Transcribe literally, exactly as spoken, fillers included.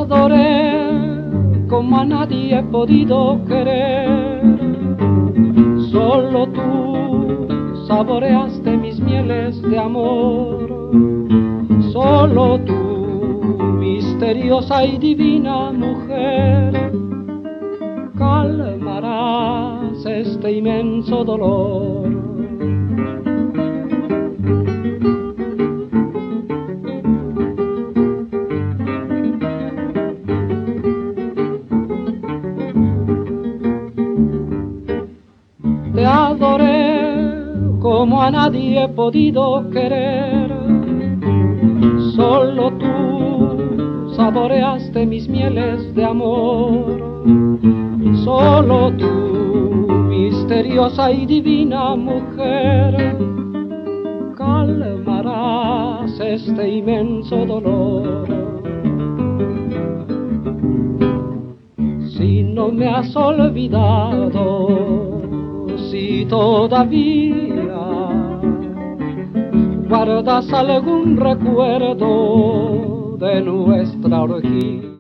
adoré como a nadie he podido querer. Solo tú saboreaste mis mieles de amor. Solo tú, misteriosa y divina mujer, calmarás este inmenso dolor. Te adoré como a nadie he podido querer. Solo tú saboreaste mis mieles de amor. Solo tú, misteriosa y divina mujer, calmarás este inmenso dolor. Si no me has olvidado, si todavía guardas algún recuerdo de nuestra orgía.